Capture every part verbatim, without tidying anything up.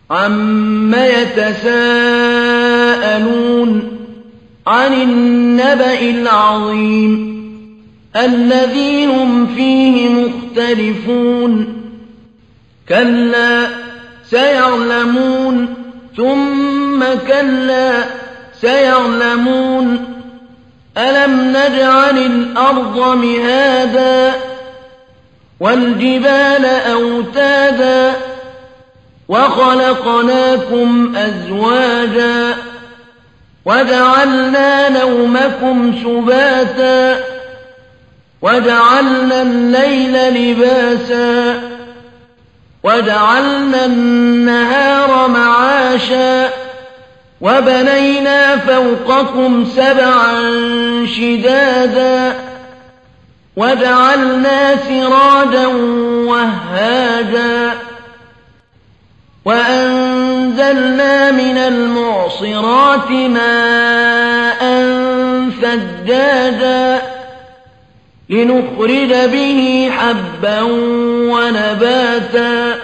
عَمَّ يَتَسَاءَلُونَ عَنِ النَّبَإِ الْعَظِيمِ الَّذِي هُمْ فِيهِ مُخْتَلِفُونَ كَلَّا سَيَعْلَمُونَ ثُمَّ كَلَّا سَيَعْلَمُونَ أَلَمْ نَجْعَلِ الْأَرْضَ مِهَادًا وَالْجِبَالَ أَوْتَادًا وَخَلَقْنَاكُمْ أَزْوَاجًا وَجَعَلْنَا نَوْمَكُمْ سُبَاتًا وَجَعَلْنَا اللَّيْلَ لِبَاسًا وَجَعَلْنَا النَّهَارَ مَعَاشًا وَبَنَيْنَا فَوْقَكُمْ سَبْعًا شِدَادًا وَجَعَلْنَا سِرَاجًا وَهَّاجًا وَأَنزَلْنَا مِنَ الْمُعْصِرَاتِ مَاءً ثَجَّاجًا لِنُخْرِجَ بِهِ حَبًّا وَنَبَاتًا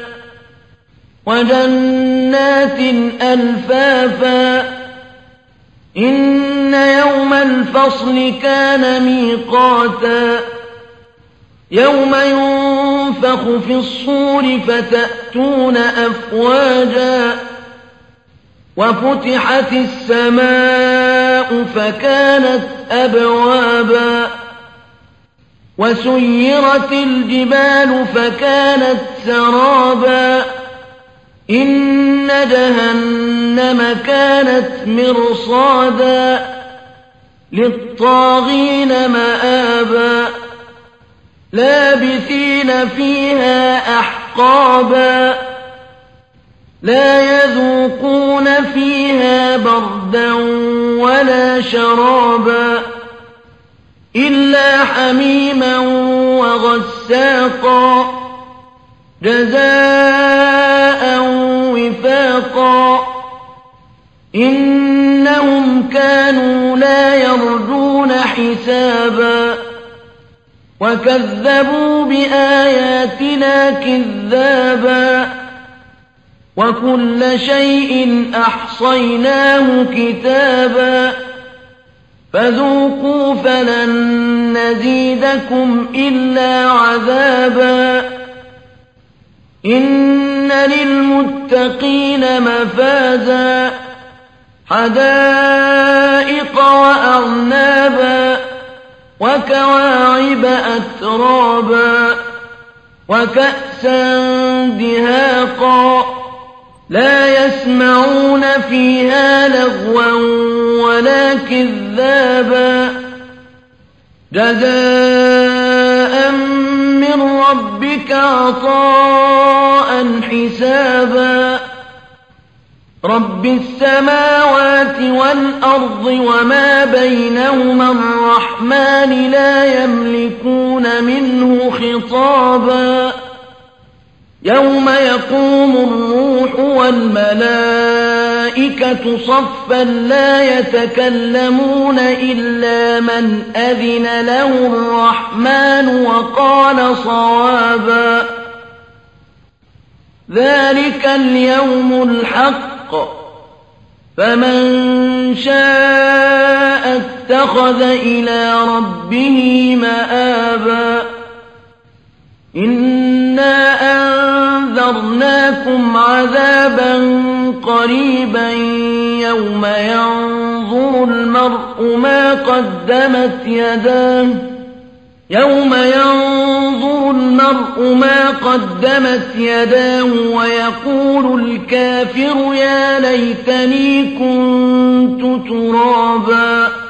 وَجَنَّاتٍ أَلْفَافًا إِنَّ يَوْمَ الْفَصْلِ كَانَ مِيقَاتًا يَوْمَ يُنفَخُ فِي الصُّورِ فَتَأْتُونَ أَفْوَاجًا وَفُتِحَتِ السَّمَاءُ فَكَانَتْ أَبْوَابًا وَسُيِّرَتِ الْجِبَالُ فَكَانَتْ سَرَابًا إِنَّ جَهَنَّمَ كَانَتْ مِرْصَادًا لِّلطَّاغِينَ مَآبًا لَّابِثِينَ فِيهَا أَحْقَابًا لَّا يَذُوقُونَ فِيهَا بَرْدًا وَلَا شَرَابًا إِلَّا حَمِيمًا وَغَسَّاقًا جَزَاءً وِفَاقًا إِنَّهُمْ كَانُوا لَا يَرْجُونَ حِسَابًا وَكَذَّبُوا بِآيَاتِنَا كِذَّابًا وَكُلَّ شَيْءٍ أَحْصَيْنَاهُ كِتَابًا فَذُوقُوا فَلَن نَّزِيدَكُمْ إِلَّا عَذَابًا إِنَّ لِلْمُتَّقِينَ مَفَازًا حَدَائِقَ وَأَعْنَابًا وَكَوَاعِبَ أَتْرَابًا وَكَأْسًا دِهَاقًا لَّا يَسْمَعُونَ فِيهَا لَغْوًا وَلَا كِذَّابًا جَزَاءً مِّن رَّبِّكَ عَطَاءً حِسَابًا رَّبِّ السَّمَاوَاتِ وَالْأَرْضِ وَمَا بَيْنَهُمَا الرَّحْمَٰنِ لَا يَمْلِكُونَ مِنْهُ خِطَابًا يَوْمَ يَقُومُ الرُّوحُ وَالْمَلَائِكَةُ صَفًّا لَّا يَتَكَلَّمُونَ إِلَّا مَنْ أَذِنَ لَهُ الرَّحْمَٰنُ وَقَالَ صَوَابًا ذَٰلِكَ الْيَوْمُ الْحَقُّ فَمَن شَاءَ اتَّخَذَ إِلَىٰ رَبِّهِ مَآبًا إِنَّا أَنذَرْنَاكُمْ عَذَابًا قَرِيبًا يَوْمَ يَنظُرُ الْمَرْءُ مَا قَدَّمَتْ يَدَاهُ يَوْمَ يَنظُرُ الْمَرْءُ مَا قَدَّمَتْ يَدَاهُ وَيَقُولُ الْكَافِرُ يَا لَيْتَنِي كُنتُ تُرَابًا